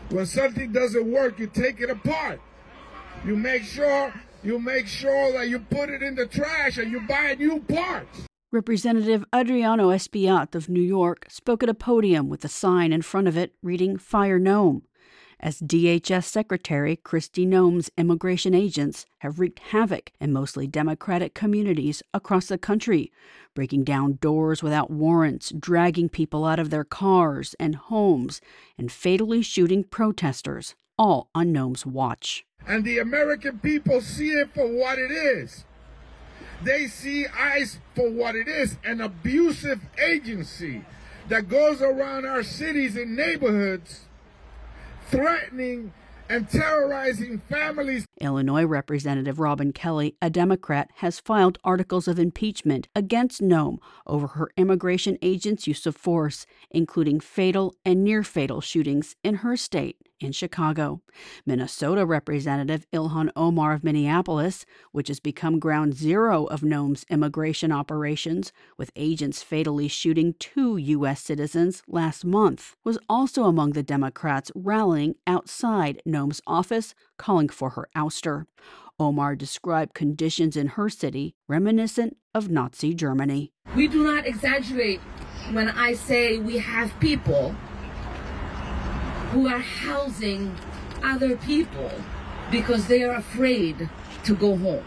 When something doesn't work, you take it apart. You make sure that you put it in the trash and you buy new parts. Representative Adriano Espaillat of New York spoke at a podium with a sign in front of it reading Fire Nome. As DHS Secretary Kristi Noem's immigration agents have wreaked havoc in mostly Democratic communities across the country, breaking down doors without warrants, dragging people out of their cars and homes, and fatally shooting protesters, all on Noem's watch. And the American people see it for what it is. They see ICE for what it is, an abusive agency that goes around our cities and neighborhoods threatening and terrorizing families. Illinois Representative Robin Kelly, a Democrat, has filed articles of impeachment against Noem over her immigration agents' use of force, including fatal and near-fatal shootings in her state, in Chicago. Minnesota Representative Ilhan Omar of Minneapolis, which has become ground zero of Noem's immigration operations, with agents fatally shooting 2 U.S. citizens last month, was also among the Democrats rallying outside Noem's office, calling for her ouster. Omar described conditions in her city reminiscent of Nazi Germany. We do not exaggerate when I say we have people who are housing other people because they are afraid to go home.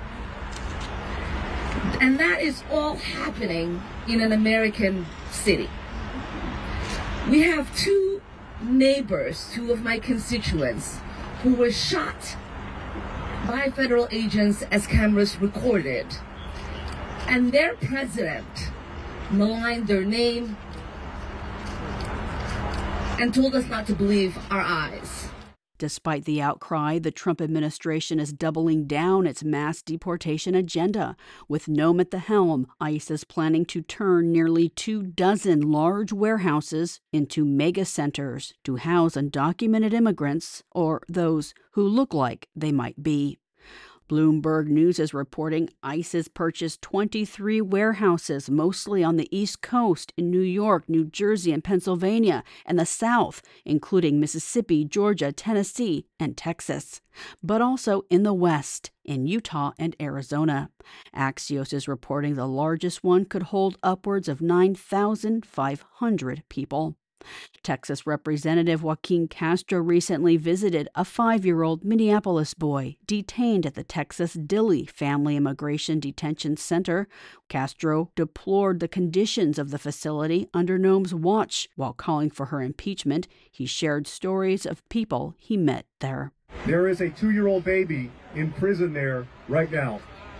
And that is all happening in an American city. We have 2 neighbors, 2 of my constituents, who were shot by federal agents as cameras recorded. And their president maligned their name and told us not to believe our eyes. Despite the outcry, the Trump administration is doubling down its mass deportation agenda. With Noem at the helm, ICE is planning to turn nearly 24 large warehouses into mega centers to house undocumented immigrants or those who look like they might be. Bloomberg News is reporting ICE has purchased 23 warehouses, mostly on the East Coast, in New York, New Jersey, and Pennsylvania, and the South, including Mississippi, Georgia, Tennessee, and Texas, but also in the West, in Utah and Arizona. Axios is reporting the largest one could hold upwards of 9,500 people. Texas Representative Joaquin Castro recently visited a 5-year-old Minneapolis boy detained at the Texas Dilley Family Immigration Detention Center. Castro deplored the conditions of the facility under Noem's watch. While calling for her impeachment, he shared stories of people he met there. There is a 2-year-old baby in prison there right now.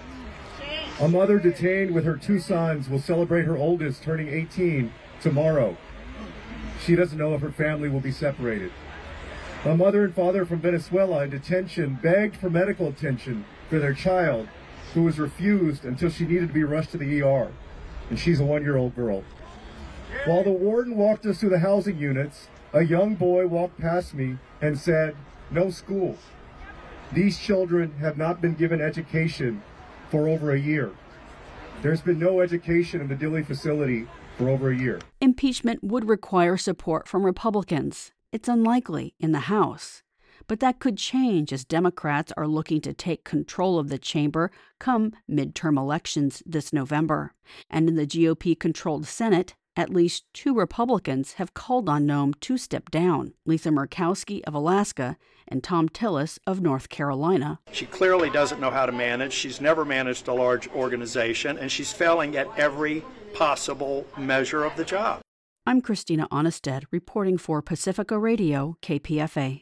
A mother detained with her 2 sons will celebrate her oldest turning 18 tomorrow. She doesn't know if her family will be separated. A mother and father from Venezuela in detention begged for medical attention for their child, who was refused until she needed to be rushed to the ER, and she's a 1-year-old girl. While the warden walked us through the housing units, a young boy walked past me and said, "No school. These children have not been given education for over a year. There's been no education in the Dilley facility for over a year." Impeachment would require support from Republicans. It's unlikely in the House. But that could change as Democrats are looking to take control of the chamber come midterm elections this November. And in the GOP-controlled Senate, at least 2 Republicans have called on Noem to step down: Lisa Murkowski of Alaska and Tom Tillis of North Carolina. She clearly doesn't know how to manage. She's never managed a large organization, and she's failing at every possible measure of the job. I'm Christina Onnested, reporting for Pacifica Radio, KPFA.